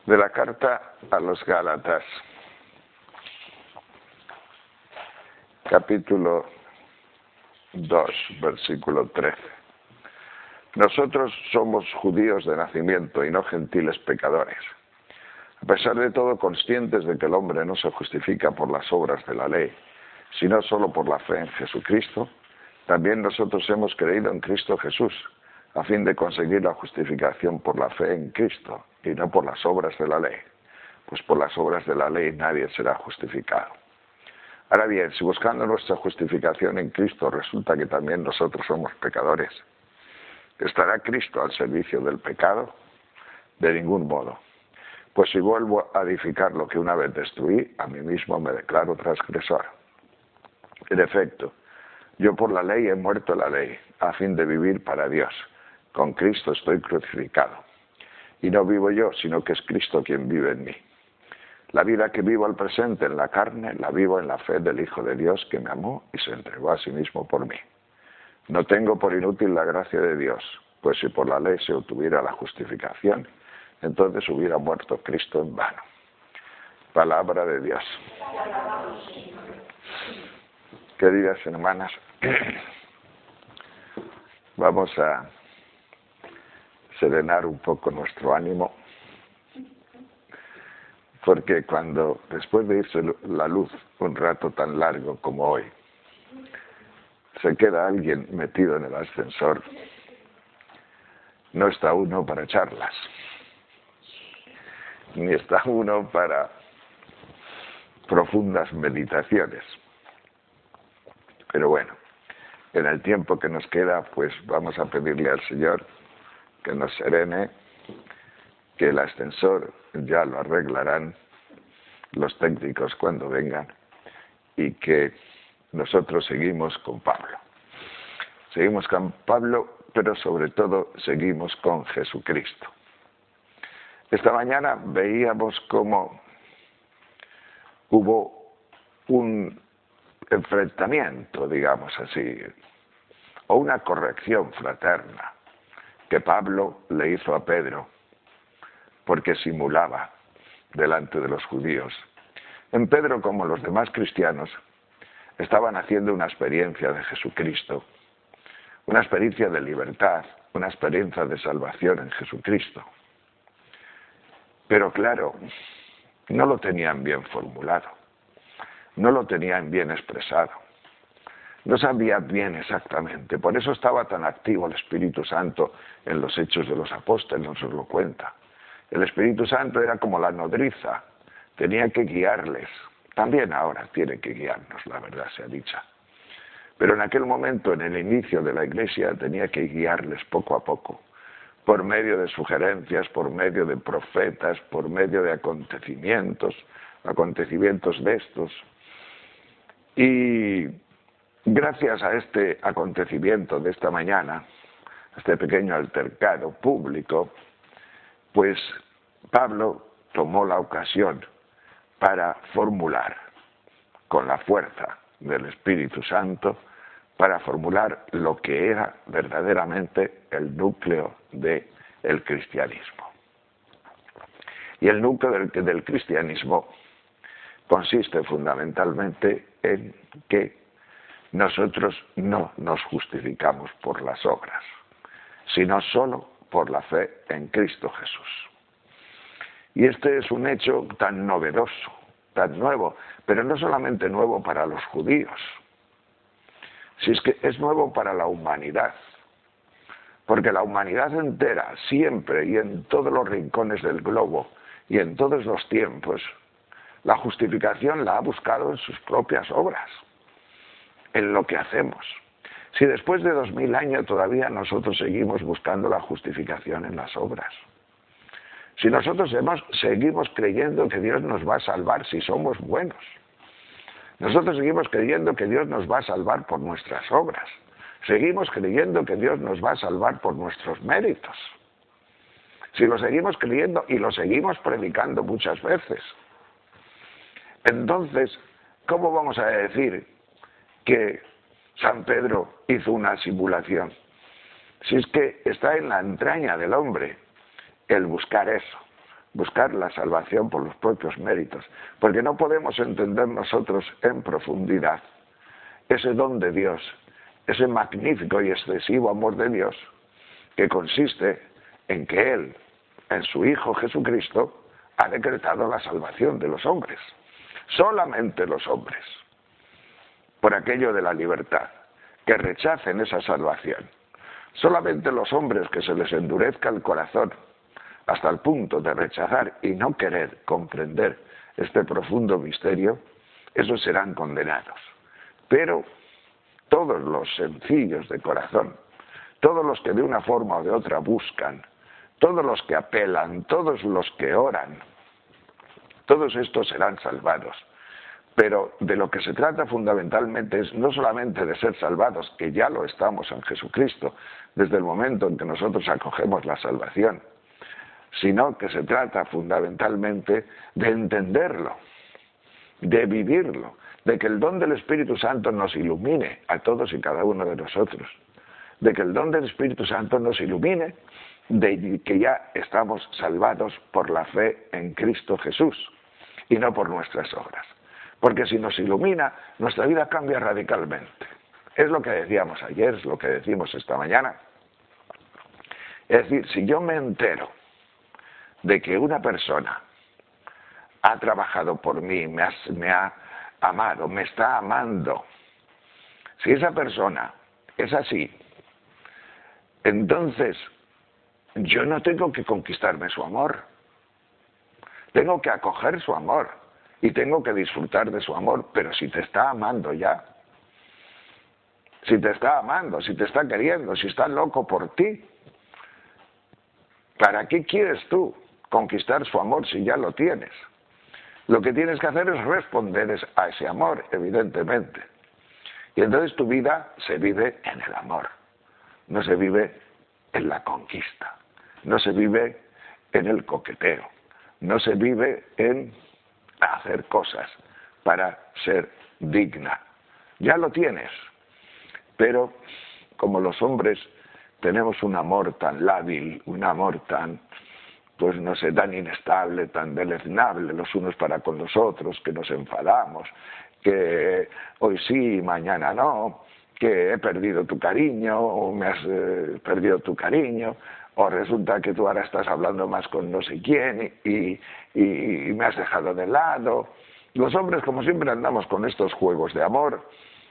De la carta a los Gálatas, capítulo 2, versículo 13. Nosotros somos judíos de nacimiento y no gentiles pecadores. A pesar de todo, conscientes de que el hombre no se justifica por las obras de la ley, sino solo por la fe en Jesucristo, también nosotros hemos creído en Cristo Jesús, a fin de conseguir la justificación por la fe en Cristo y no por las obras de la ley, pues por las obras de la ley nadie será justificado. Ahora bien, si buscando nuestra justificación en Cristo resulta que también nosotros somos pecadores, ¿estará Cristo al servicio del pecado? De ningún modo. Pues si vuelvo a edificar lo que una vez destruí, a mí mismo me declaro transgresor. En efecto, yo por la ley he muerto la ley, a fin de vivir para Dios. Con Cristo estoy crucificado. Y no vivo yo, sino que es Cristo quien vive en mí. La vida que vivo al presente en la carne, la vivo en la fe del Hijo de Dios que me amó y se entregó a sí mismo por mí. No tengo por inútil la gracia de Dios, pues si por la ley se obtuviera la justificación, entonces hubiera muerto Cristo en vano. Palabra de Dios. Queridas hermanas, vamos a serenar un poco nuestro ánimo, porque cuando después de irse la luz un rato tan largo como hoy, se queda alguien metido en el ascensor, no está uno para charlas, ni está uno para profundas meditaciones. Pero bueno, en el tiempo que nos queda, pues vamos a pedirle al Señor que nos serene, que el ascensor ya lo arreglarán los técnicos cuando vengan y que nosotros seguimos con Pablo. Seguimos con Pablo, pero sobre todo seguimos con Jesucristo. Esta mañana veíamos cómo hubo un enfrentamiento, digamos así, o una corrección fraterna que Pablo le hizo a Pedro porque simulaba delante de los judíos. En Pedro, como los demás cristianos, estaban haciendo una experiencia de Jesucristo, una experiencia de libertad, una experiencia de salvación en Jesucristo. Pero claro, no lo tenían bien formulado, no lo tenían bien expresado, no sabían bien exactamente. Por eso estaba tan activo el Espíritu Santo en los Hechos de los Apóstoles, nos lo cuenta. El Espíritu Santo era como la nodriza, tenía que guiarles. También ahora tiene que guiarnos, la verdad sea dicha. Pero en aquel momento, en el inicio de la Iglesia, tenía que guiarles poco a poco, por medio de sugerencias, por medio de profetas, por medio de acontecimientos de estos. Y gracias a este acontecimiento de esta mañana, a este pequeño altercado público, pues Pablo tomó la ocasión para formular, con la fuerza del Espíritu Santo, para formular lo que era verdaderamente el núcleo del cristianismo. Y el núcleo del cristianismo consiste fundamentalmente en que nosotros no nos justificamos por las obras, sino solo por la fe en Cristo Jesús. Y este es un hecho tan novedoso, tan nuevo, pero no solamente nuevo para los judíos, si es que es nuevo para la humanidad, porque la humanidad entera, siempre y en todos los rincones del globo y en todos los tiempos, la justificación la ha buscado en sus propias obras, en lo que hacemos. Si después de 2000 años todavía nosotros seguimos buscando la justificación en las obras, si nosotros seguimos creyendo que Dios nos va a salvar si somos buenos, nosotros seguimos creyendo que Dios nos va a salvar por nuestras obras, seguimos creyendo que Dios nos va a salvar por nuestros méritos, si lo seguimos creyendo y lo seguimos predicando muchas veces, entonces, ¿cómo vamos a decir que San Pedro hizo una simulación? Si es que está en la entraña del hombre el buscar eso, buscar la salvación por los propios méritos, porque no podemos entender nosotros en profundidad ese don de Dios, ese magnífico y excesivo amor de Dios, que consiste en que Él, en su Hijo Jesucristo, ha decretado la salvación de los hombres, solamente los hombres, por aquello de la libertad, que rechacen esa salvación. Solamente los hombres que se les endurezca el corazón hasta el punto de rechazar y no querer comprender este profundo misterio, esos serán condenados. Pero todos los sencillos de corazón, todos los que de una forma o de otra buscan, todos los que apelan, todos los que oran, todos estos serán salvados. Pero de lo que se trata fundamentalmente es no solamente de ser salvados, que ya lo estamos en Jesucristo, desde el momento en que nosotros acogemos la salvación, sino que se trata fundamentalmente de entenderlo, de vivirlo, de que el don del Espíritu Santo nos ilumine a todos y cada uno de nosotros, de que el don del Espíritu Santo nos ilumine, de que ya estamos salvados por la fe en Cristo Jesús y no por nuestras obras. Porque si nos ilumina, nuestra vida cambia radicalmente. Es lo que decíamos ayer, es lo que decimos esta mañana. Es decir, si yo me entero de que una persona ha trabajado por mí, me ha amado, me está amando, si esa persona es así, entonces yo no tengo que conquistarme su amor, tengo que acoger su amor. Y tengo que disfrutar de su amor, pero si te está amando ya, si te está amando, si te está queriendo, si está loco por ti, ¿para qué quieres tú conquistar su amor si ya lo tienes? Lo que tienes que hacer es responder a ese amor, evidentemente. Y entonces tu vida se vive en el amor, no se vive en la conquista, no se vive en el coqueteo, no se vive en hacer cosas para ser digna. Ya lo tienes, pero como los hombres tenemos un amor tan lábil, un amor tan, pues no sé, tan inestable, tan deleznable los unos para con los otros, que nos enfadamos, que hoy sí, mañana no, que he perdido tu cariño, o me has perdido tu cariño, o resulta que tú ahora estás hablando más con no sé quién y me has dejado de lado. Los hombres, como siempre, andamos con estos juegos de amor,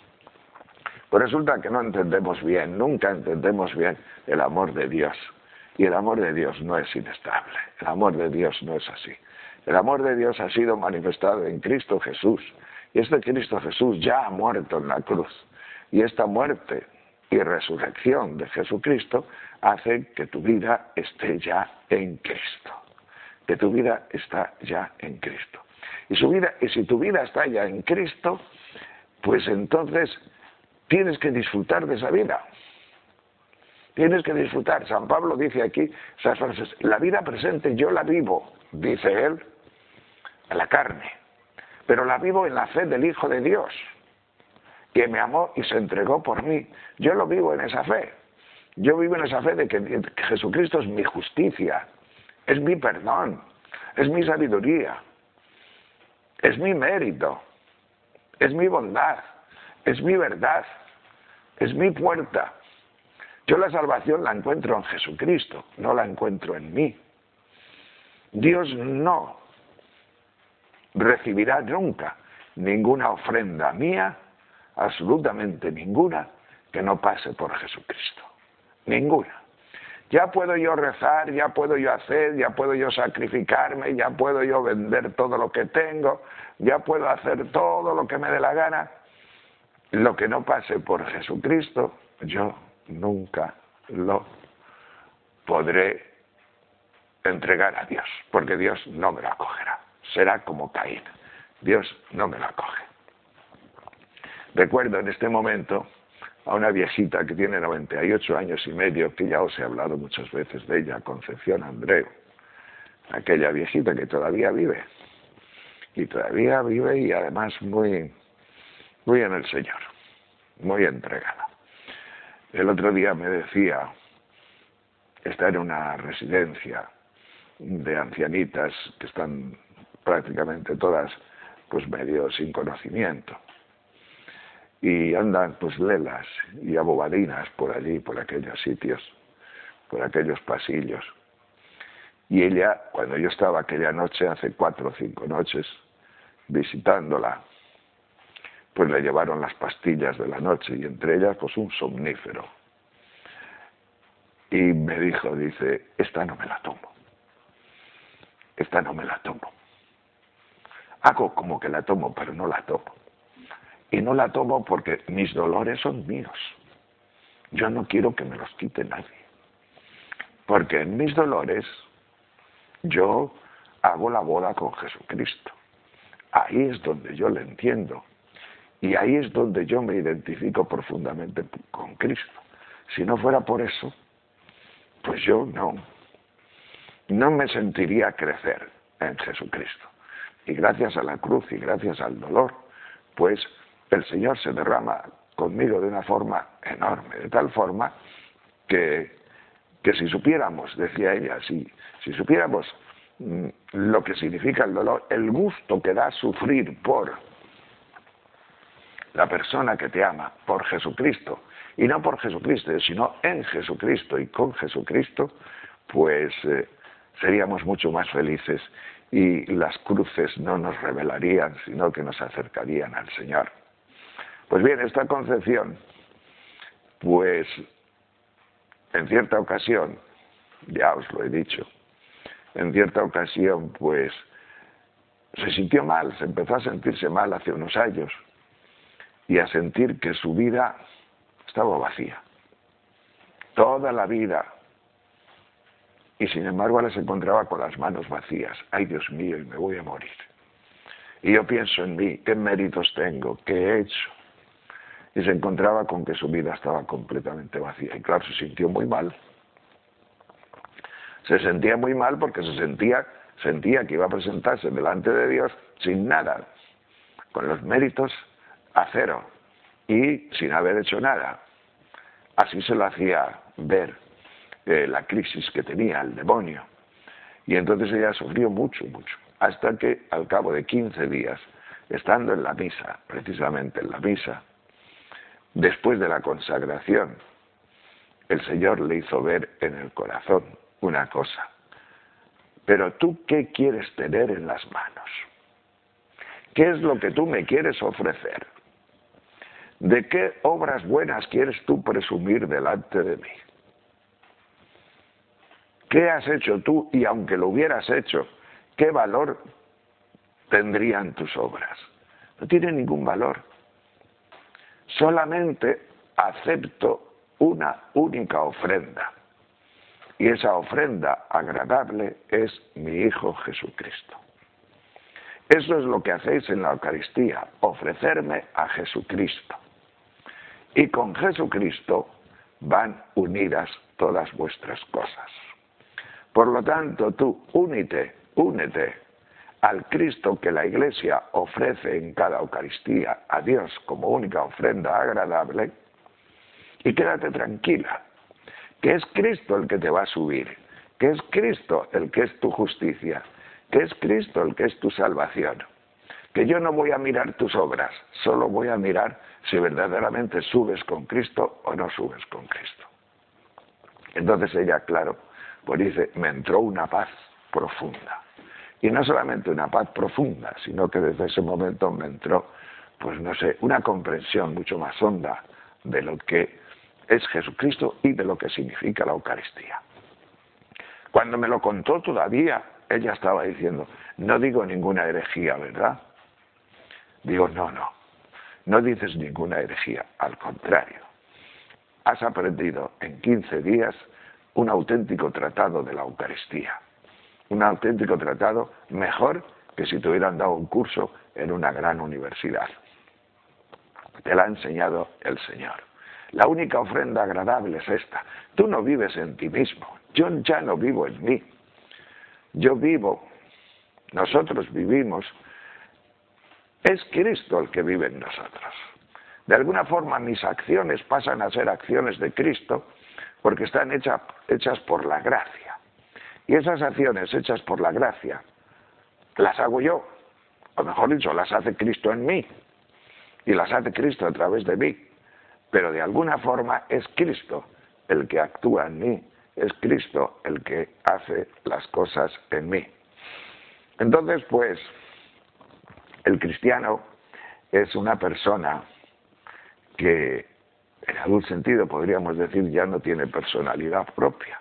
pues resulta que no entendemos bien, nunca entendemos bien el amor de Dios. Y el amor de Dios no es inestable, el amor de Dios no es así. El amor de Dios ha sido manifestado en Cristo Jesús, y este Cristo Jesús ya ha muerto en la cruz, y esta muerte y resurrección de Jesucristo hace que tu vida esté ya en Cristo, que tu vida está ya en Cristo. Y si tu vida está ya en Cristo, pues entonces tienes que disfrutar de esa vida. Tienes que disfrutar. San Pablo dice aquí esas frases: la vida presente yo la vivo, dice él, en la carne, pero la vivo en la fe del Hijo de Dios, que me amó y se entregó por mí. Yo lo vivo en esa fe. Yo vivo en esa fe de que Jesucristo es mi justicia, es mi perdón, es mi sabiduría, es mi mérito, es mi bondad, es mi verdad, es mi puerta. Yo la salvación la encuentro en Jesucristo, no la encuentro en mí. Dios no recibirá nunca ninguna ofrenda mía, absolutamente ninguna, que no pase por Jesucristo. Ninguna. Ya puedo yo rezar, ya puedo yo hacer, ya puedo yo sacrificarme, ya puedo yo vender todo lo que tengo, ya puedo hacer todo lo que me dé la gana. Lo que no pase por Jesucristo, yo nunca lo podré entregar a Dios, porque Dios no me lo acogerá. Será como Caín. Dios no me lo acoge. Recuerdo en este momento a una viejita que tiene 98 años y medio, que ya os he hablado muchas veces de ella, Concepción Andreu, aquella viejita que todavía vive, y además muy en el Señor, muy entregada. El otro día me decía, está en una residencia de ancianitas que están prácticamente todas pues medio sin conocimiento. Y andan pues lelas y abobadinas por allí, por aquellos sitios, por aquellos pasillos. Y ella, cuando yo estaba aquella noche, hace 4 o 5 noches, visitándola, pues le llevaron las pastillas de la noche y entre ellas pues un somnífero. Y me dijo, dice, esta no me la tomo. Esta no me la tomo. Hago como que la tomo, pero no la tomo. Y no la tomo porque mis dolores son míos. Yo no quiero que me los quite nadie. Porque en mis dolores yo hago la boda con Jesucristo. Ahí es donde yo le entiendo. Y ahí es donde yo me identifico profundamente con Cristo. Si no fuera por eso, pues yo no me sentiría crecer en Jesucristo. Y gracias a la cruz y gracias al dolor, pues el Señor se derrama conmigo de una forma enorme, de tal forma que si supiéramos, decía ella, si supiéramos lo que significa el dolor, el gusto que da sufrir por la persona que te ama, por Jesucristo, y no por Jesucristo, sino en Jesucristo y con Jesucristo, pues seríamos mucho más felices y las cruces no nos revelarían, sino que nos acercarían al Señor. Pues bien, esta concepción, pues en cierta ocasión, ya os lo he dicho, en cierta ocasión pues se sintió mal, se empezó a sentirse mal hace unos años y a sentir que su vida estaba vacía. Toda la vida. Y sin embargo ahora se encontraba con las manos vacías. Ay, Dios mío, y me voy a morir. Y yo pienso en mí, ¿qué méritos tengo? ¿Qué he hecho? Y se encontraba con que su vida estaba completamente vacía. Y claro, se sintió muy mal. Se sentía muy mal porque sentía que iba a presentarse delante de Dios sin nada, con los méritos a cero y sin haber hecho nada. Así se lo hacía ver la crisis que tenía el demonio. Y entonces ella sufrió mucho, hasta que al cabo de 15 días, estando en la misa, precisamente en la misa, después de la consagración, el Señor le hizo ver en el corazón una cosa. Pero tú, ¿qué quieres tener en las manos? ¿Qué es lo que tú me quieres ofrecer? ¿De qué obras buenas quieres tú presumir delante de mí? ¿Qué has hecho tú? Y aunque lo hubieras hecho, ¿qué valor tendrían tus obras? No tiene ningún valor. Solamente acepto una única ofrenda. Y esa ofrenda agradable es mi Hijo Jesucristo. Eso es lo que hacéis en la Eucaristía, ofrecerme a Jesucristo. Y con Jesucristo van unidas todas vuestras cosas. Por lo tanto, tú únete al Cristo que la Iglesia ofrece en cada Eucaristía a Dios como única ofrenda agradable y quédate tranquila, que es Cristo el que te va a subir, que es Cristo el que es tu justicia, que es Cristo el que es tu salvación, que yo no voy a mirar tus obras, solo voy a mirar si verdaderamente subes con Cristo o no subes con Cristo. Entonces ella, claro, pues dice, me entró una paz profunda. Y no solamente una paz profunda, sino que desde ese momento me entró, pues no sé, una comprensión mucho más honda de lo que es Jesucristo y de lo que significa la Eucaristía. Cuando me lo contó todavía, ella estaba diciendo, no digo ninguna herejía, ¿verdad? Digo, no dices ninguna herejía, al contrario. Has aprendido en 15 días un auténtico tratado de la Eucaristía. Un auténtico tratado mejor que si te hubieran dado un curso en una gran universidad. Te la ha enseñado el Señor. La única ofrenda agradable es esta. Tú no vives en ti mismo. Yo ya no vivo en mí. Yo vivo, nosotros vivimos, es Cristo el que vive en nosotros. De alguna forma mis acciones pasan a ser acciones de Cristo porque están hechas por la gracia. Y esas acciones hechas por la gracia, las hago yo, o mejor dicho, las hace Cristo en mí, y las hace Cristo a través de mí. Pero de alguna forma es Cristo el que actúa en mí, es Cristo el que hace las cosas en mí. Entonces, pues, el cristiano es una persona que, en algún sentido, podríamos decir, ya no tiene personalidad propia.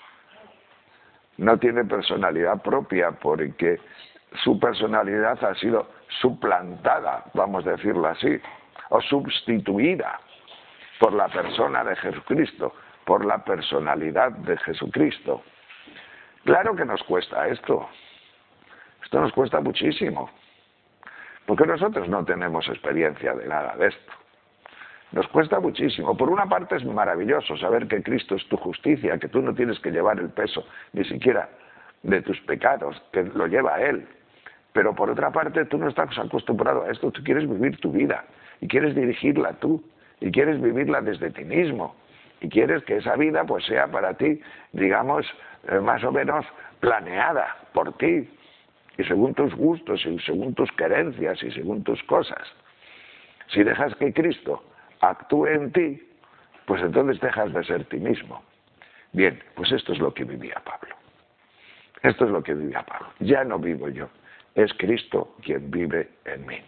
No tiene personalidad propia porque su personalidad ha sido suplantada, vamos a decirlo así, o sustituida por la persona de Jesucristo, por la personalidad de Jesucristo. Claro que nos cuesta esto. Esto nos cuesta muchísimo. Porque nosotros no tenemos experiencia de nada de esto. Nos cuesta muchísimo. Por una parte es maravilloso saber que Cristo es tu justicia, que tú no tienes que llevar el peso ni siquiera de tus pecados, que lo lleva Él. Pero por otra parte tú no estás acostumbrado a esto, tú quieres vivir tu vida y quieres dirigirla tú y quieres vivirla desde ti mismo y quieres que esa vida pues sea para ti, digamos, más o menos planeada por ti y según tus gustos y según tus querencias y según tus cosas. Si dejas que Cristo actúe en ti, pues entonces dejas de ser ti mismo. Bien, pues esto es lo que vivía Pablo. Esto es lo que vivía Pablo. Ya no vivo yo, es Cristo quien vive en mí.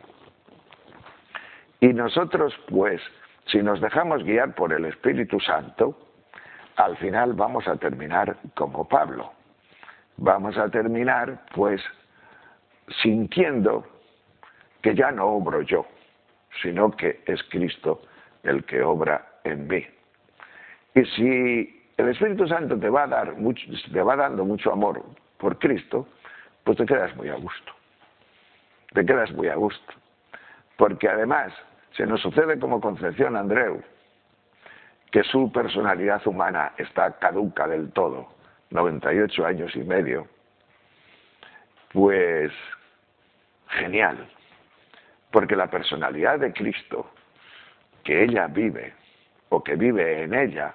Y nosotros, pues, si nos dejamos guiar por el Espíritu Santo, al final vamos a terminar como Pablo. Vamos a terminar, pues, sintiendo que ya no obro yo, sino que es Cristo el que obra en mí. Y si el Espíritu Santo te va dando mucho amor por Cristo, pues te quedas muy a gusto. Te quedas muy a gusto. Porque además se nos sucede como Concepción Andreu, que su personalidad humana está caduca del todo, 98 años y medio, pues genial. Porque la personalidad de Cristo, que ella vive, o que vive en ella,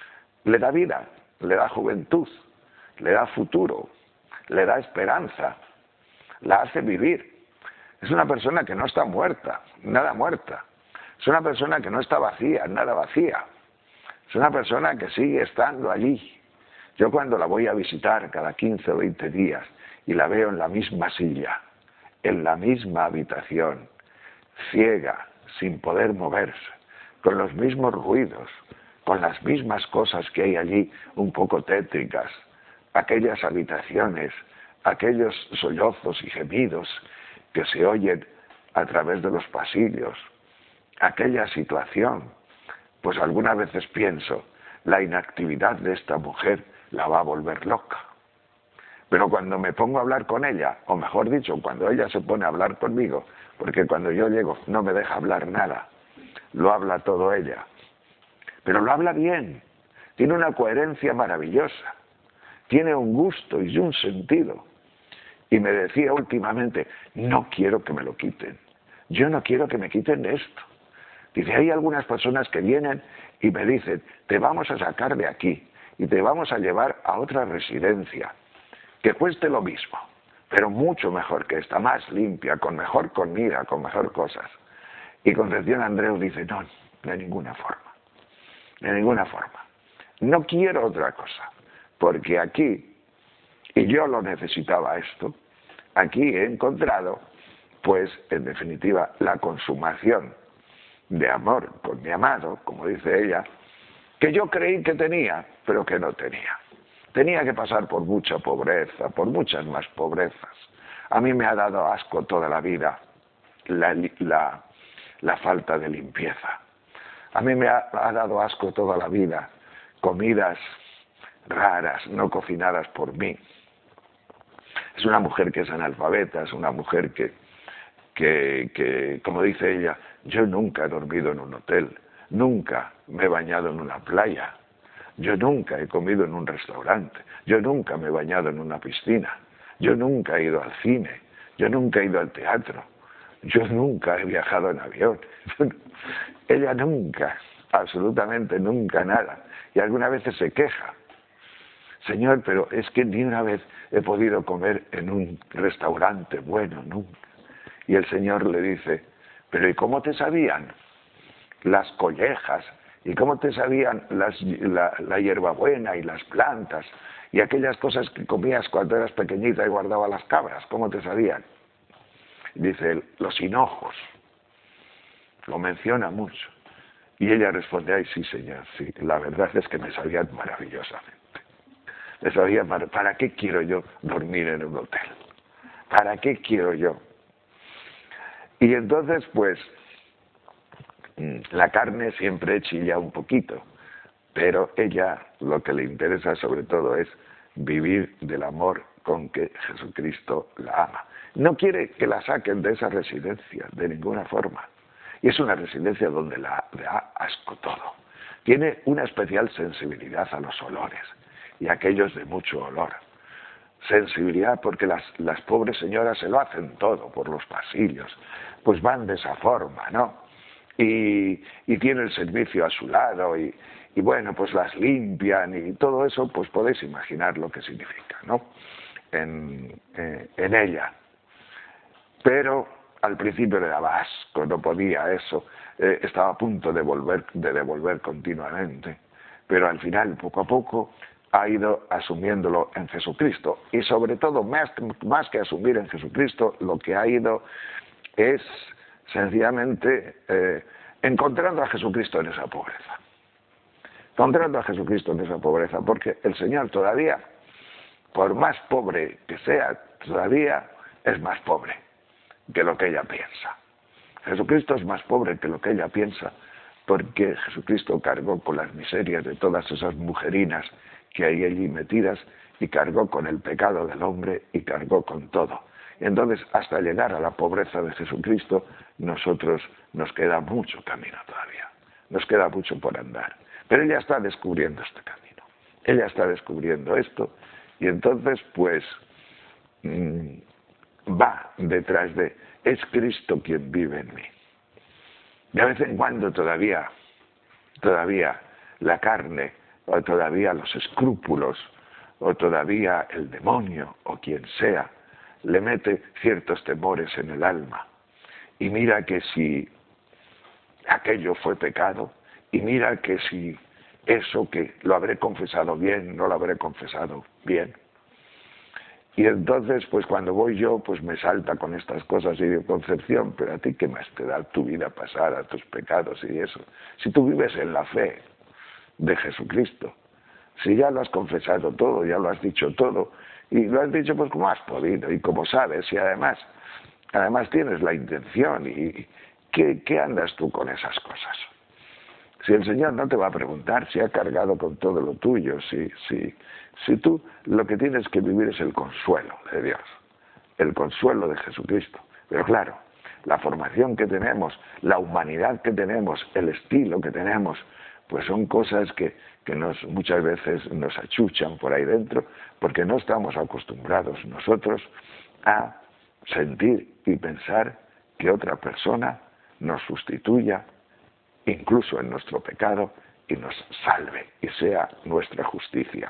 le da vida, le da juventud, le da futuro, le da esperanza, la hace vivir. Es una persona que no está muerta, nada muerta. Es una persona que no está vacía, nada vacía. Es una persona que sigue estando allí. Yo cuando la voy a visitar cada 15 o 20 días y la veo en la misma silla, en la misma habitación, ciega, sin poder moverse, con los mismos ruidos, con las mismas cosas que hay allí un poco tétricas, aquellas habitaciones, aquellos sollozos y gemidos que se oyen a través de los pasillos, aquella situación, pues algunas veces pienso, la inactividad de esta mujer la va a volver loca. Pero cuando me pongo a hablar con ella, o mejor dicho, cuando ella se pone a hablar conmigo, porque cuando yo llego no me deja hablar nada, lo habla todo ella. Pero lo habla bien, tiene una coherencia maravillosa, tiene un gusto y un sentido. Y me decía últimamente, no quiero que me lo quiten, yo no quiero que me quiten esto. Dice, hay algunas personas que vienen y me dicen, te vamos a sacar de aquí y te vamos a llevar a otra residencia, que cueste lo mismo, pero mucho mejor que esta, más limpia, con mejor comida, con mejor cosas. Y Concepción Andreu dice, no, de ninguna forma, de ninguna forma. No quiero otra cosa, porque aquí, y yo lo necesitaba esto, aquí he encontrado, pues, en definitiva, la consumación de amor con mi amado, como dice ella, que yo creí que tenía, pero que no tenía. Tenía que pasar por mucha pobreza, por muchas más pobrezas. A mí me ha dado asco toda la vida la falta de limpieza. A mí me ha dado asco toda la vida comidas raras, no cocinadas por mí. Es una mujer que es analfabeta, es una mujer que, como dice ella, yo nunca he dormido en un hotel, nunca me he bañado en una playa, yo nunca he comido en un restaurante, yo nunca me he bañado en una piscina, yo nunca he ido al cine, yo nunca he ido al teatro, yo nunca he viajado en avión. Ella nunca, absolutamente nunca nada, y algunas veces se Señor, pero es que ni una vez he podido comer en un restaurante bueno, nunca. Y el Señor le dice, pero ¿y cómo te sabían las collejas? ¿Y cómo te sabían la hierbabuena y las plantas? Y aquellas cosas que comías cuando eras pequeñita y guardabas las cabras, ¿cómo te sabían? Dice él, los hinojos. Lo menciona mucho. Y ella responde, ay, sí, Señor, sí, la verdad es que me sabían maravillosamente. Me sabían, ¿para qué quiero yo dormir en un hotel? ¿Para qué quiero yo? Y entonces, pues, la carne siempre chilla un poquito, pero ella lo que le interesa sobre todo es vivir del amor con que Jesucristo la ama. No quiere que la saquen de esa residencia, de ninguna forma. Y es una residencia donde le da asco todo. Tiene una especial sensibilidad a los olores, y aquellos de mucho olor. Sensibilidad porque las pobres señoras se lo hacen todo por los pasillos, pues van de esa forma, ¿no? Y tiene el servicio a su lado y bueno, pues las limpian y todo eso, pues podéis imaginar lo que significa, ¿no? En ella. Pero al principio le daba asco, no podía eso, estaba a punto de devolver continuamente, pero al final, poco a poco, ha ido asumiéndolo en Jesucristo. Y sobre todo, más que asumir en Jesucristo, lo que ha ido es sencillamente encontrando a Jesucristo en esa pobreza. Encontrando a Jesucristo en esa pobreza, porque el Señor todavía, por más pobre que sea, todavía es más pobre que lo que ella piensa. Jesucristo es más pobre que lo que ella piensa, porque Jesucristo cargó con las miserias de todas esas mujerinas que hay allí metidas, y cargó con el pecado del hombre, y cargó con todo. Entonces, hasta llegar a la pobreza de Jesucristo, nosotros nos queda mucho camino todavía, nos queda mucho por andar. Pero ella está descubriendo este camino, ella está descubriendo esto, y entonces, pues, va detrás es Cristo quien vive en mí. De vez en cuando todavía la carne, o todavía los escrúpulos, o todavía el demonio, o quien sea, le mete ciertos temores en el alma. Y mira que si aquello fue pecado, y mira que si eso que lo habré confesado bien, no lo habré confesado bien. Y entonces, pues cuando voy yo, pues me salta con estas cosas y digo, Concepción, pero a ti qué más te da tu vida pasada, tus pecados y eso. Si tú vives en la fe de Jesucristo, si ya lo has confesado todo, ya lo has dicho todo, y lo has dicho pues como has podido y como sabes, y además tienes la intención, y ¿qué andas tú con esas cosas? Si el Señor no te va a preguntar si ha cargado con todo lo tuyo, si tú lo que tienes que vivir es el consuelo de Dios, el consuelo de Jesucristo. Pero claro, la formación que tenemos, la humanidad que tenemos, el estilo que tenemos, pues son cosas que muchas veces nos achuchan por ahí dentro, porque no estamos acostumbrados nosotros a sentir y pensar que otra persona nos sustituya, incluso en nuestro pecado, y nos salve, y sea nuestra justicia.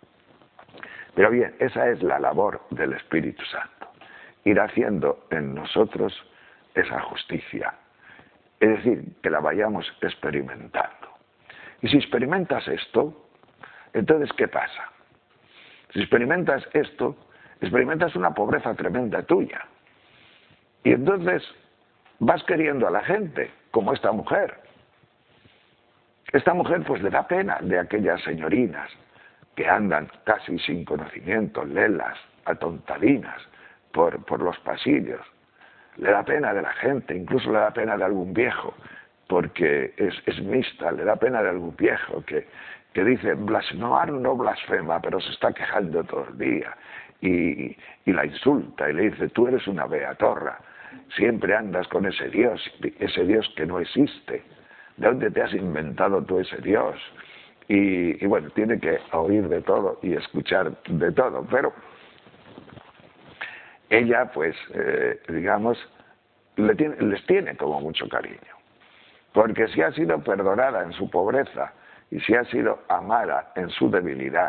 Pero bien, esa es la labor del Espíritu Santo, ir haciendo en nosotros esa justicia, es decir, que la vayamos experimentando. Y si experimentas esto, entonces ¿qué pasa? Si experimentas esto, experimentas una pobreza tremenda tuya. Y entonces vas queriendo a la gente, como esta mujer. Esta mujer pues le da pena de aquellas señorinas que andan casi sin conocimiento, lelas, atontadinas, por los pasillos. Le da pena de la gente, incluso le da pena de algún viejo, porque es mixta, le da pena de algún viejo que dice, blasfemar no blasfema, pero se está quejando todo el día, y la insulta, y le dice, tú eres una beatorra, siempre andas con ese Dios que no existe. ¿De dónde te has inventado tú ese Dios? Y bueno, tiene que oír de todo y escuchar de todo, pero ella, pues, digamos, les tiene como mucho cariño, porque si ha sido perdonada en su pobreza y si ha sido amada en su debilidad,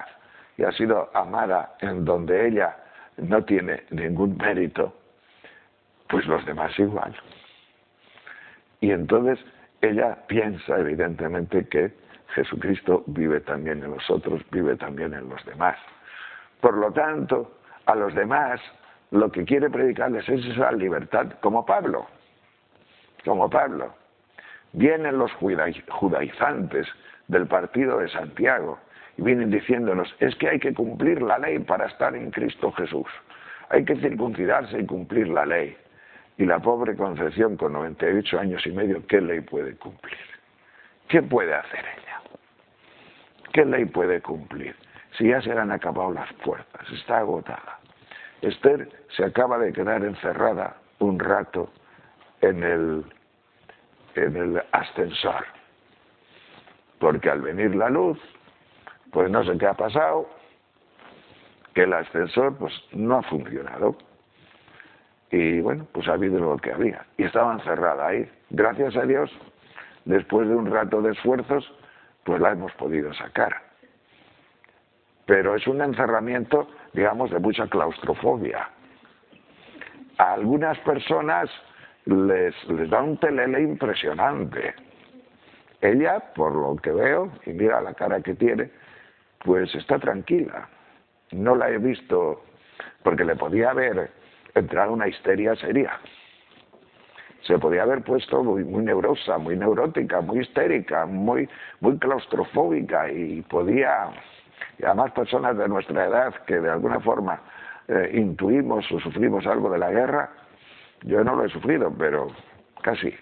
y ha sido amada en donde ella no tiene ningún mérito, pues los demás igual. Y entonces ella piensa evidentemente que Jesucristo vive también en nosotros, vive también en los demás. Por lo tanto, a los demás lo que quiere predicarles es esa libertad, como Pablo. Como Pablo. Vienen los judaizantes del partido de Santiago y vienen diciéndonos, es que hay que cumplir la ley para estar en Cristo Jesús. Hay que circuncidarse y cumplir la ley. Y la pobre Concepción, con 98 años y medio, ¿qué ley puede cumplir? ¿Qué puede hacer ella? ¿Qué ley puede cumplir? Si ya se le han acabado las fuerzas, está agotada. Esther se acaba de quedar encerrada un rato en el ascensor, porque al venir la luz, pues no sé qué ha pasado, que el ascensor pues no ha funcionado. Y bueno, pues ha habido lo que había. Y estaba encerrada ahí. Gracias a Dios, después de un rato de esfuerzos, pues la hemos podido sacar. Pero es un encerramiento, digamos, de mucha claustrofobia. A algunas personas les da un telele impresionante. Ella, por lo que veo, y mira la cara que tiene, pues está tranquila. No la he visto, porque le podía haber entrado una histeria seria. Se podía haber puesto muy neurosa, muy neurótica, muy histérica, muy claustrofóbica, y además personas de nuestra edad que de alguna forma intuimos o sufrimos algo de la guerra. Yo no lo he sufrido, pero casi.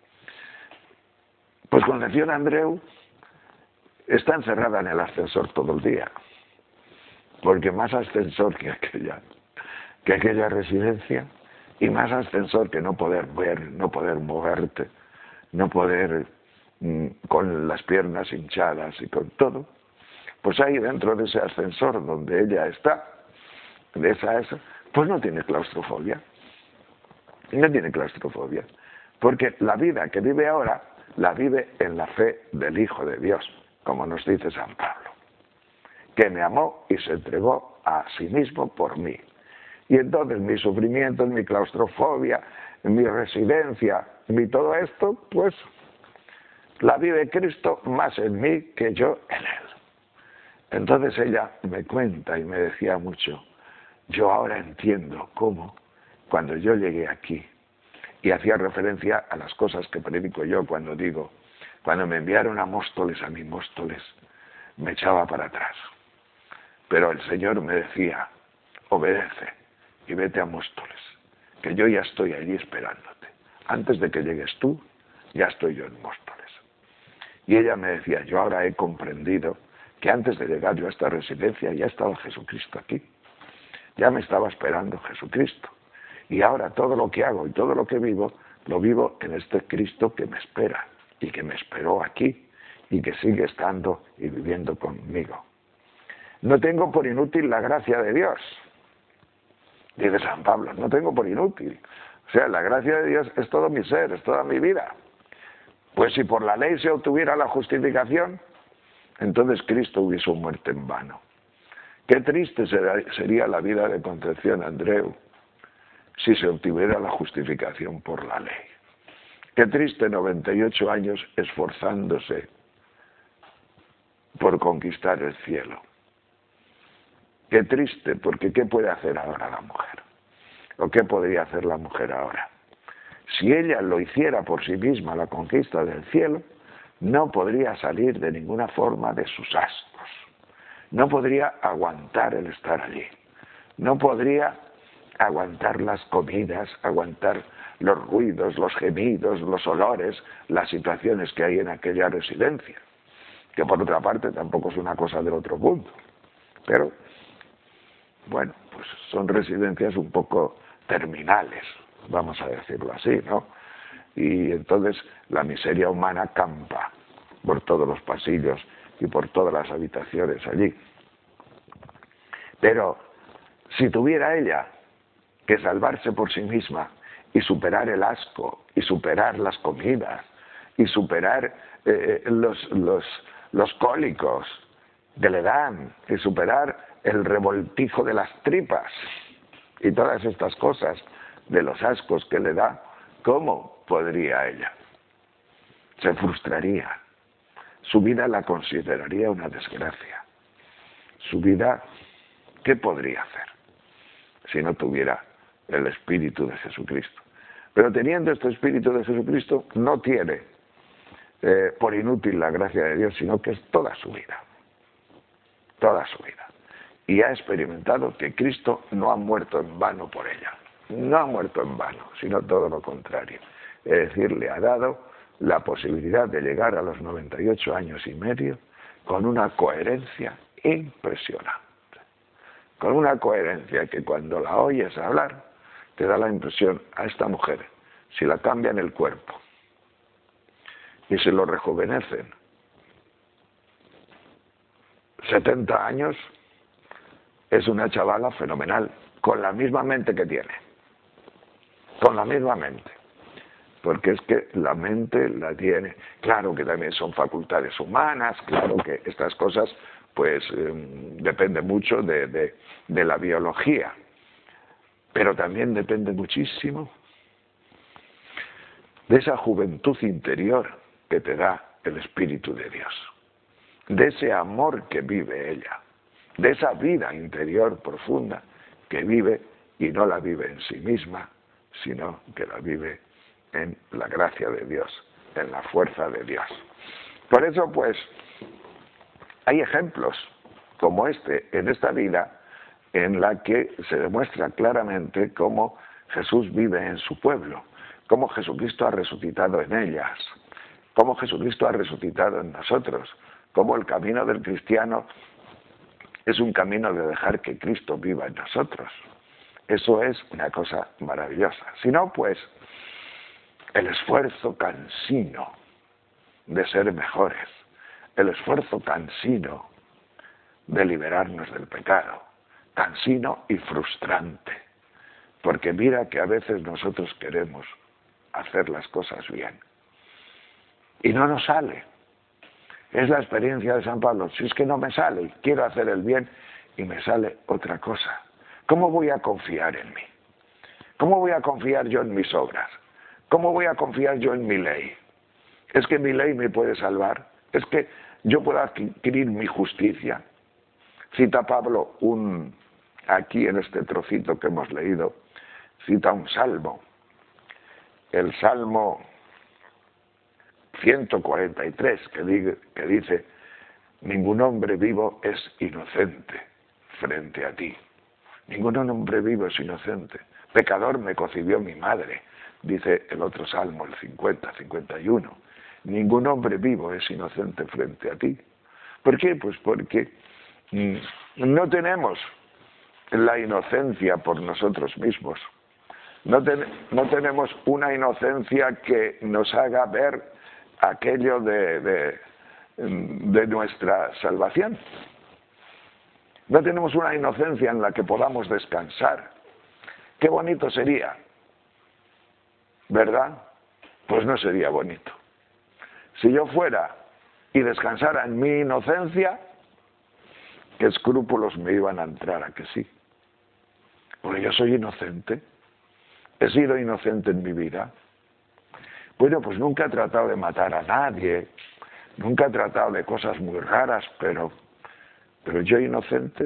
Pues Concepción Andreu está encerrada en el ascensor todo el día, porque más ascensor que aquella residencia, y más ascensor que no poder ver, no poder moverte, no poder con las piernas hinchadas y con todo, pues ahí dentro de ese ascensor donde ella está, de esa, pues no tiene claustrofobia. No tiene claustrofobia, porque la vida que vive ahora la vive en la fe del Hijo de Dios, como nos dice San Pablo, que me amó y se entregó a sí mismo por mí. Y entonces mi sufrimiento, mi claustrofobia, mi residencia, mi todo esto, pues la vive Cristo más en mí que yo en Él. Entonces ella me cuenta y me decía mucho, yo ahora entiendo cómo, cuando yo llegué aquí, y hacía referencia a las cosas que predico yo cuando digo, cuando me enviaron a Móstoles, a mi Móstoles, me echaba para atrás. Pero el Señor me decía, obedece y vete a Móstoles, que yo ya estoy allí esperándote. Antes de que llegues tú, ya estoy yo en Móstoles. Y ella me decía, yo ahora he comprendido que antes de llegar yo a esta residencia ya estaba Jesucristo aquí. Ya me estaba esperando Jesucristo. Y ahora todo lo que hago y todo lo que vivo, lo vivo en este Cristo que me espera y que me esperó aquí y que sigue estando y viviendo conmigo. No tengo por inútil la gracia de Dios, dice San Pablo, no tengo por inútil. O sea, la gracia de Dios es todo mi ser, es toda mi vida. Pues si por la ley se obtuviera la justificación, entonces Cristo hubiese muerto en vano. Qué triste sería la vida de Concepción Andreu si se obtuviera la justificación por la ley. Qué triste 98 años esforzándose por conquistar el cielo. Qué triste, porque ¿qué puede hacer ahora la mujer? ¿O qué podría hacer la mujer ahora? Si ella lo hiciera por sí misma, la conquista del cielo, no podría salir de ninguna forma de sus ascos. No podría aguantar el estar allí. No podría aguantar las comidas, aguantar los ruidos, los gemidos, los olores, las situaciones que hay en aquella residencia, que por otra parte tampoco es una cosa del otro mundo. Pero, bueno, pues son residencias un poco terminales, vamos a decirlo así, ¿no? Y entonces la miseria humana campa por todos los pasillos y por todas las habitaciones allí. Pero si tuviera ella que salvarse por sí misma y superar el asco, y superar las comidas, y superar los cólicos, que le dan y superar el revoltijo de las tripas y todas estas cosas de los ascos que le da, ¿cómo podría ella? Se frustraría. Su vida la consideraría una desgracia. Su vida, ¿qué podría hacer si no tuviera el Espíritu de Jesucristo? Pero teniendo este Espíritu de Jesucristo, no tiene por inútil la gracia de Dios, sino que es toda su vida. Toda su vida. Y ha experimentado que Cristo no ha muerto en vano por ella. No ha muerto en vano, sino todo lo contrario. Es decir, le ha dado la posibilidad de llegar a los 98 años y medio con una coherencia impresionante. Con una coherencia que cuando la oyes hablar, te da la impresión a esta mujer, si la cambian el cuerpo y se lo rejuvenecen 70 años, es una chavala fenomenal, con la misma mente que tiene. Con la misma mente. Porque es que la mente la tiene. Claro que también son facultades humanas, claro que estas cosas, pues, dependen mucho de la biología. Pero también depende muchísimo de esa juventud interior que te da el Espíritu de Dios. De ese amor que vive ella. De esa vida interior profunda que vive y no la vive en sí misma, sino que la vive en la gracia de Dios, en la fuerza de Dios. Por eso, pues, hay ejemplos como este en esta vida en la que se demuestra claramente cómo Jesús vive en su pueblo, cómo Jesucristo ha resucitado en ellas, cómo Jesucristo ha resucitado en nosotros, cómo el camino del cristiano es un camino de dejar que Cristo viva en nosotros. Eso es una cosa maravillosa. Si no, pues, el esfuerzo cansino de ser mejores, el esfuerzo cansino de liberarnos del pecado, cansino y frustrante, porque mira que a veces nosotros queremos hacer las cosas bien y no nos sale. Es la experiencia de San Pablo. Si es que no me sale, quiero hacer el bien y me sale otra cosa. ¿Cómo voy a confiar en mí? ¿Cómo voy a confiar yo en mis obras? ¿Cómo voy a confiar yo en mi ley? ¿Es que mi ley me puede salvar? ¿Es que yo puedo adquirir mi justicia? Cita Pablo aquí en este trocito que hemos leído, cita un salmo. El Salmo 143, que dice: ningún hombre vivo es inocente frente a ti. Ningún hombre vivo es inocente. Pecador me concibió mi madre, dice el otro Salmo, el 51. Ningún hombre vivo es inocente frente a ti. ¿Por qué? Pues porque no tenemos la inocencia por nosotros mismos. No tenemos una inocencia que nos haga ver aquello de nuestra salvación. No tenemos una inocencia en la que podamos descansar. Qué bonito sería, ¿verdad? Pues no sería bonito. Si yo fuera y descansara en mi inocencia, ¿qué escrúpulos me iban a entrar a que sí? Porque yo soy inocente. He sido inocente en mi vida. Bueno, pues nunca he tratado de matar a nadie, nunca he tratado de cosas muy raras, pero yo inocente,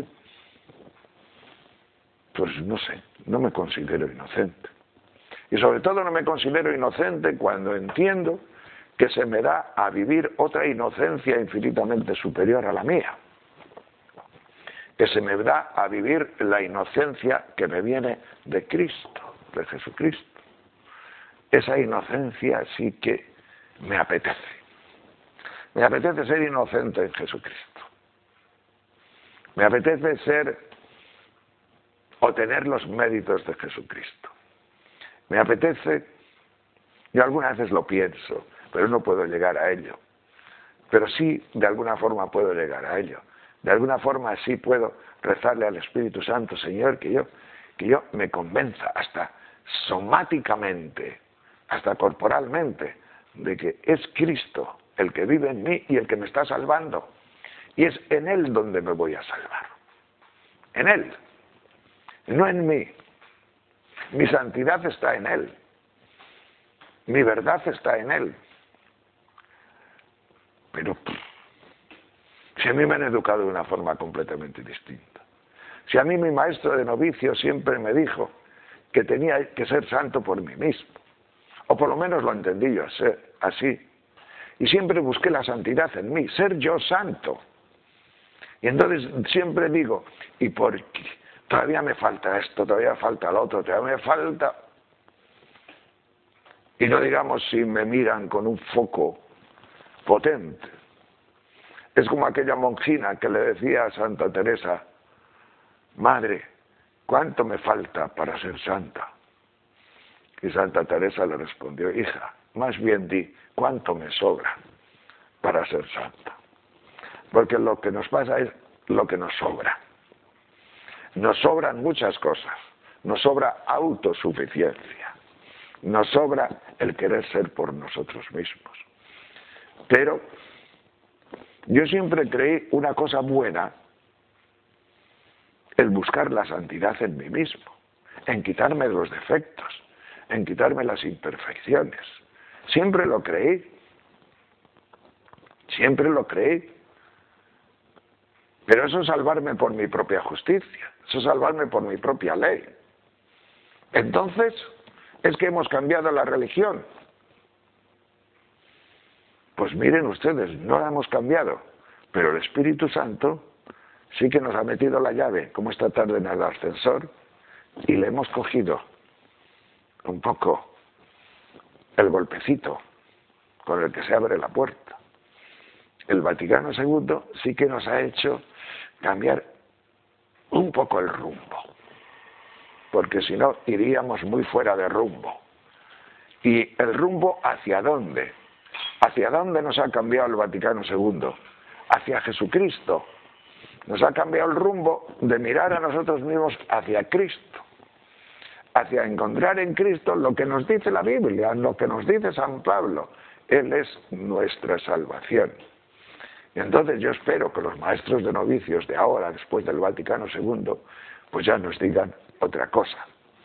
pues no sé, no me considero inocente. Y sobre todo no me considero inocente cuando entiendo que se me da a vivir otra inocencia infinitamente superior a la mía. Que se me da a vivir la inocencia que me viene de Cristo, de Jesucristo. Esa inocencia sí que me apetece. Me apetece ser inocente en Jesucristo. Me apetece ser o tener los méritos de Jesucristo. Me apetece, yo algunas veces lo pienso, pero no puedo llegar a ello. Pero sí, de alguna forma puedo llegar a ello. De alguna forma sí puedo rezarle al Espíritu Santo, Señor, que yo me convenza hasta somáticamente, hasta corporalmente, de que es Cristo el que vive en mí y el que me está salvando. Y es en Él donde me voy a salvar. En Él, no en mí. Mi santidad está en Él. Mi verdad está en Él. Pero si a mí me han educado de una forma completamente distinta. Si a mí mi maestro de novicio siempre me dijo que tenía que ser santo por mí mismo. O por lo menos lo entendí yo así. Y siempre busqué la santidad en mí, ser yo santo. Y entonces siempre digo, ¿y por qué? Todavía me falta esto, todavía me falta lo otro, todavía me falta... Y no digamos si me miran con un foco potente. Es como aquella monjina que le decía a Santa Teresa, Madre, ¿cuánto me falta para ser santa? Y Santa Teresa le respondió, hija, más bien di, ¿cuánto me sobra para ser santa? Porque lo que nos pasa es lo que nos sobra. Nos sobran muchas cosas. Nos sobra autosuficiencia. Nos sobra el querer ser por nosotros mismos. Pero yo siempre creí una cosa buena, el buscar la santidad en mí mismo, en quitarme los defectos, en quitarme las imperfecciones. Siempre lo creí. Siempre lo creí. Pero eso es salvarme por mi propia justicia, eso es salvarme por mi propia ley. Entonces, es que hemos cambiado la religión. Pues miren ustedes, no la hemos cambiado, pero el Espíritu Santo sí que nos ha metido la llave, como esta tarde en el ascensor, y le hemos cogido un poco el golpecito con el que se abre la puerta. El Vaticano II sí que nos ha hecho cambiar un poco el rumbo, porque si no iríamos muy fuera de rumbo. ¿Y el rumbo hacia dónde? ¿Hacia dónde nos ha cambiado el Vaticano II? Hacia Jesucristo. Nos ha cambiado el rumbo de mirar a nosotros mismos hacia Cristo, hacia encontrar en Cristo lo que nos dice la Biblia, lo que nos dice San Pablo. Él es nuestra salvación. Y entonces yo espero que los maestros de novicios de ahora, después del Vaticano II, pues ya nos digan otra cosa.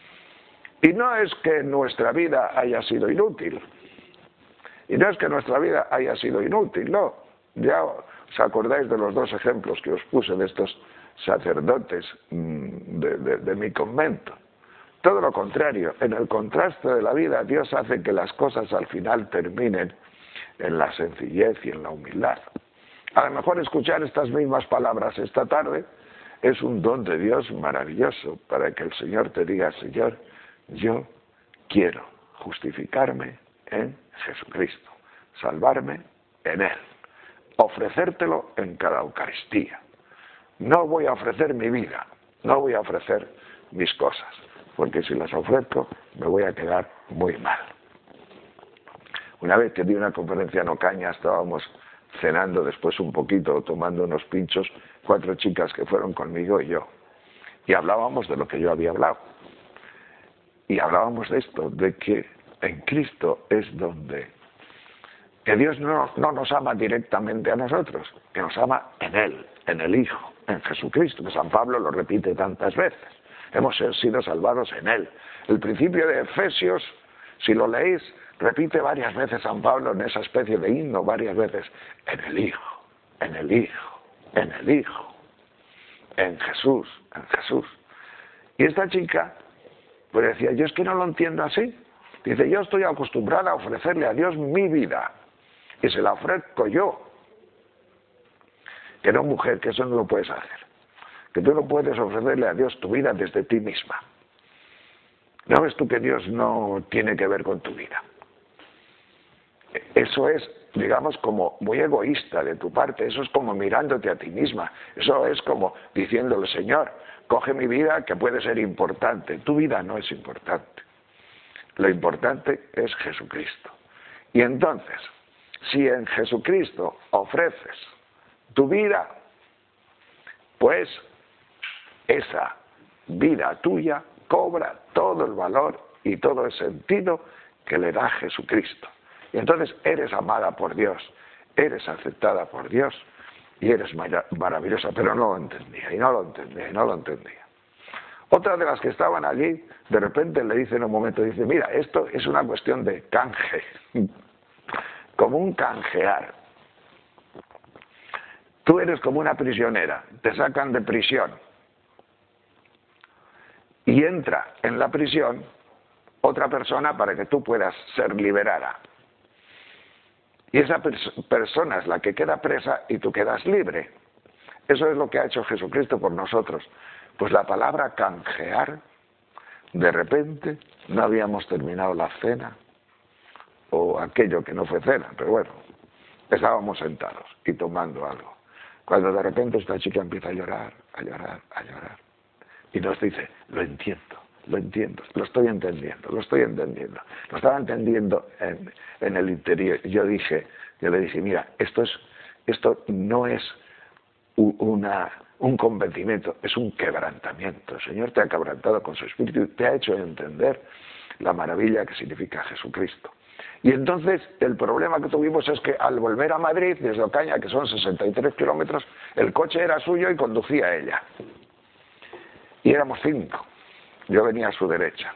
Y no es que nuestra vida haya sido inútil. Y no es que nuestra vida haya sido inútil, no. Ya os acordáis de los dos ejemplos que os puse de estos sacerdotes de mi convento. Todo lo contrario, en el contraste de la vida, Dios hace que las cosas al final terminen en la sencillez y en la humildad. A lo mejor escuchar estas mismas palabras esta tarde es un don de Dios maravilloso para que el Señor te diga, Señor, yo quiero justificarme en Jesucristo, salvarme en Él, ofrecértelo en cada Eucaristía. No voy a ofrecer mi vida, no voy a ofrecer mis cosas, porque si las ofrezco me voy a quedar muy mal. Una vez que di una conferencia en Ocaña, estábamos cenando después un poquito, tomando unos pinchos, 4 chicas que fueron conmigo y yo. Y hablábamos de lo que yo había hablado. Y hablábamos de esto, de que en Cristo es donde... Que Dios no nos ama directamente a nosotros, que nos ama en Él, en el Hijo, en Jesucristo, que San Pablo lo repite tantas veces. Hemos sido salvados en Él. El principio de Efesios, si lo leéis, repite varias veces San Pablo en esa especie de himno, varias veces, en el Hijo, en el Hijo, en el Hijo, en Jesús, en Jesús. Y esta chica, pues decía, yo es que no lo entiendo así. Dice, yo estoy acostumbrada a ofrecerle a Dios mi vida, y se la ofrezco yo. Que no, mujer, que eso no lo puedes hacer. Que tú no puedes ofrecerle a Dios tu vida desde ti misma. ¿No ves tú que Dios no tiene que ver con tu vida? Eso es, digamos, como muy egoísta de tu parte, eso es como mirándote a ti misma, eso es como diciéndole, Señor, coge mi vida que puede ser importante, tu vida no es importante, lo importante es Jesucristo. Y entonces, si en Jesucristo ofreces tu vida, pues esa vida tuya cobra todo el valor y todo el sentido que le da Jesucristo. Y entonces eres amada por Dios, eres aceptada por Dios y eres maravillosa, pero no lo entendía, y no lo entendía, y no lo entendía. Otra de las que estaban allí, de repente le dice en un momento, dice, mira, esto es una cuestión de canje, como un canjear. Tú eres como una prisionera, te sacan de prisión, y entra en la prisión otra persona para que tú puedas ser liberada. Y esa persona es la que queda presa y tú quedas libre. Eso es lo que ha hecho Jesucristo por nosotros. Pues la palabra canjear, de repente no habíamos terminado la cena, o aquello que no fue cena, pero bueno, estábamos sentados y tomando algo. Cuando de repente esta chica empieza a llorar, a llorar, a llorar. Y nos dice, lo entiendo, lo estoy entendiendo, lo estoy entendiendo. Lo estaba entendiendo en el interior. Yo le dije, mira, esto no es un convencimiento, es un quebrantamiento. El Señor te ha quebrantado con su Espíritu y te ha hecho entender la maravilla que significa Jesucristo. Y entonces el problema que tuvimos es que al volver a Madrid, desde Ocaña, que son 63 kilómetros, el coche era suyo y conducía ella. Y éramos 5. Yo venía a su derecha.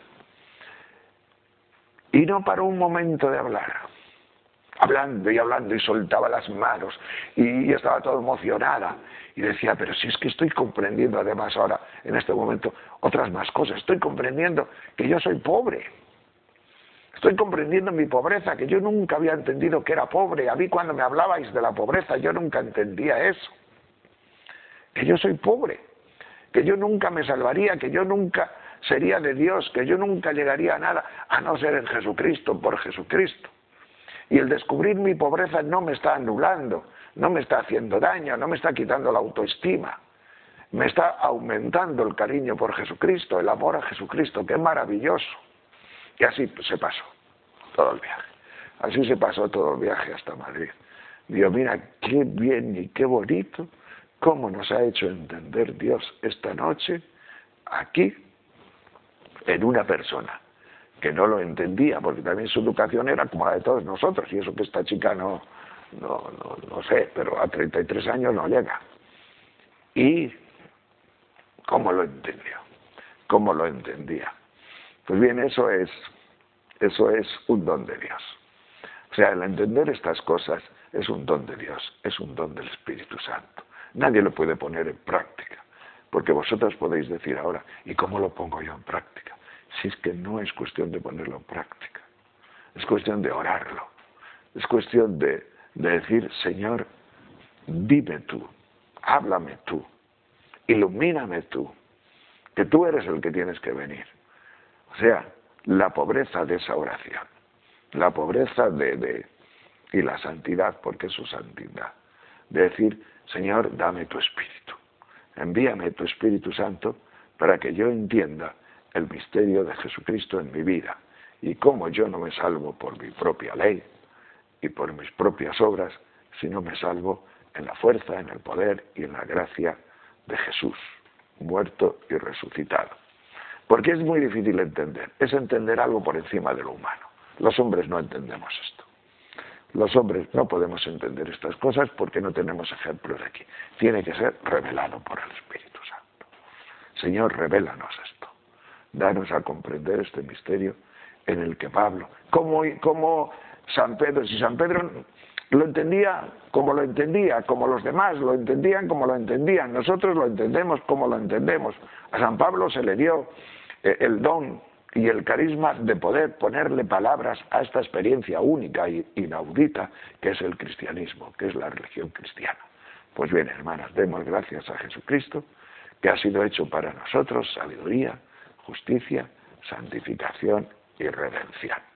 Y no paró un momento de hablar. Hablando y hablando y soltaba las manos. Y estaba todo emocionada. Y decía, pero si es que estoy comprendiendo además ahora, en este momento, otras más cosas. Estoy comprendiendo que yo soy pobre. Estoy comprendiendo mi pobreza, que yo nunca había entendido que era pobre. A mí cuando me hablabais de la pobreza, yo nunca entendía eso. Que yo soy pobre. Que yo nunca me salvaría, que yo nunca sería de Dios, que yo nunca llegaría a nada, a no ser en Jesucristo, por Jesucristo. Y el descubrir mi pobreza no me está anulando, no me está haciendo daño, no me está quitando la autoestima, me está aumentando el cariño por Jesucristo, el amor a Jesucristo, que es maravilloso. Y así se pasó todo el viaje. Así se pasó todo el viaje hasta Madrid. Digo, mira, qué bien y qué bonito cómo nos ha hecho entender Dios esta noche aquí en una persona que no lo entendía, porque también su educación era como la de todos nosotros, y eso que esta chica no sé, pero a 33 años no llega. Y cómo lo entendió, cómo lo entendía. Pues bien, eso es un don de Dios. O sea, el entender estas cosas es un don de Dios, es un don del Espíritu Santo. Nadie lo puede poner en práctica, porque vosotros podéis decir ahora, ¿y cómo lo pongo yo en práctica? Si es que no es cuestión de ponerlo en práctica, es cuestión de orarlo, es cuestión de decir, Señor, dime tú, háblame tú, ilumíname tú, que tú eres el que tienes que venir. O sea, la pobreza de esa oración, la pobreza y la santidad, porque es su santidad, de decir, Señor, dame tu Espíritu, envíame tu Espíritu Santo para que yo entienda el misterio de Jesucristo en mi vida y cómo yo no me salvo por mi propia ley y por mis propias obras, sino me salvo en la fuerza, en el poder y en la gracia de Jesús, muerto y resucitado. Porque es muy difícil entender, es entender algo por encima de lo humano. Los hombres no entendemos esto. Los hombres no podemos entender estas cosas porque no tenemos ejemplos de aquí. Tiene que ser revelado por el Espíritu Santo. Señor, revélanos esto. Danos a comprender este misterio en el que Pablo, como San Pedro, si San Pedro lo entendía, como los demás lo entendían como lo entendían, nosotros lo entendemos como lo entendemos. A San Pablo se le dio el don y el carisma de poder ponerle palabras a esta experiencia única e inaudita que es el cristianismo, que es la religión cristiana. Pues bien, hermanas, demos gracias a Jesucristo, que ha sido hecho para nosotros sabiduría, justicia, santificación y redención.